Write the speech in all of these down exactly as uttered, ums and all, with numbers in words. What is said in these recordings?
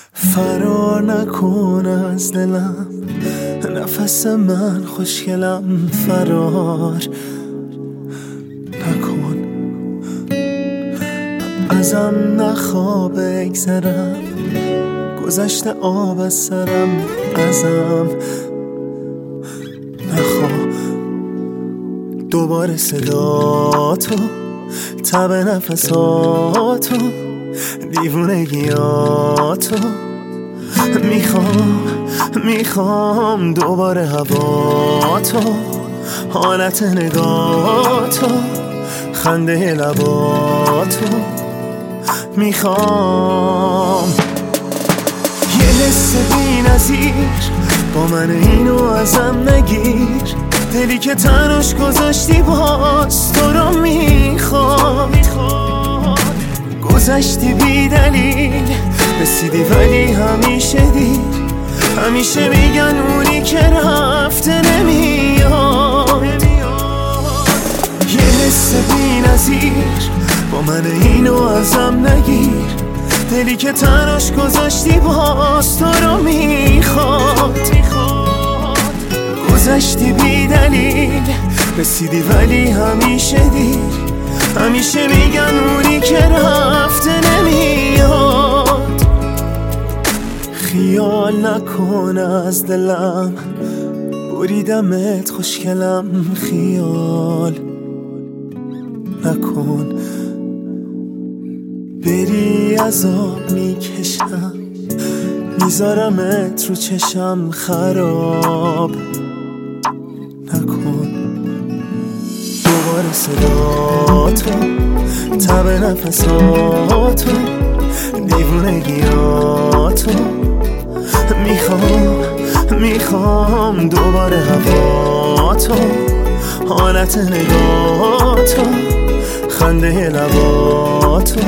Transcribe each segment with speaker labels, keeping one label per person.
Speaker 1: فرار نکن از دلم، نفس من خوشگلم، فرار نکن ازم، نخواه بگذرم، گذشته آب از سرم، ازم نخواه دوباره صداتو، تب نفساتو، دیوونگیاتو. میخوام میخوام دوباره هواتو، حالت نگاتو، خنده لباتو. میخوام یه حس بی نظیر با من، اینو ازم نگیر، دلی که تنش گذاشتی باز تو رو میخواد. گذشتی بی دلیل، رسیدی ولی همیشه دیر، همیشه میگن اونی که رفته نمیاد. یه حس بی نظیر با من، اینو ازم نگیر، دلی که تنش گذاشتی باز تو رو میخواد. گذشتی بی دلیل، رسیدی ولی همیشه دیر، همیشه میگن اونی که رفته نمیاد. خیال نکن از دلم، بریدمت خوشگلم، خیال نکن بری عذاب میکشم، میذارمت رو چشم، خراب نکن دوباره صداتو، تب نفساتو، دیوونگیاتو. میخوام میخوام دوباره هواتو، حالت نگاتو، خنده لباتو.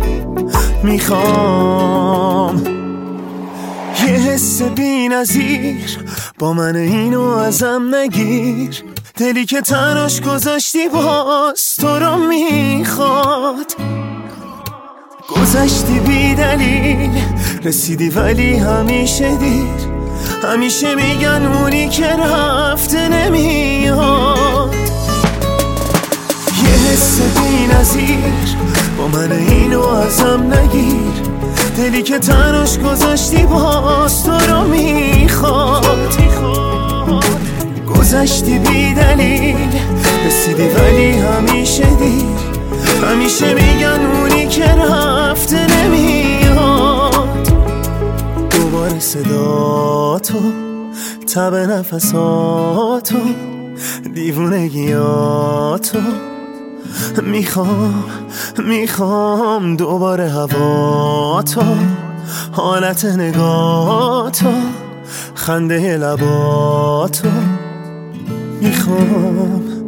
Speaker 1: میخوام یه حس بی نظیر با من، اینو ازم نگیر، دلی که تنش گذاشتی باز تو رو میخواد. گذشتی بی دلیل، رسیدی ولی همیشه دیر، همیشه میگن اونی که رفته نمیاد. یه حس بی نظیر با من، اینو ازم نگیر، دلی که تنش گذاشتی باز تو رو میخواد. گذشتی بی دلیل، رسیدی ولی همیشه دیر، همیشه میگن اونی که رفته نمیاد. دوباره صداتو، تب نفساتو، دیوونگیاتو. میخوام میخوام دوباره هواتو، حالت نگاتو، خنده لباتو. میخوام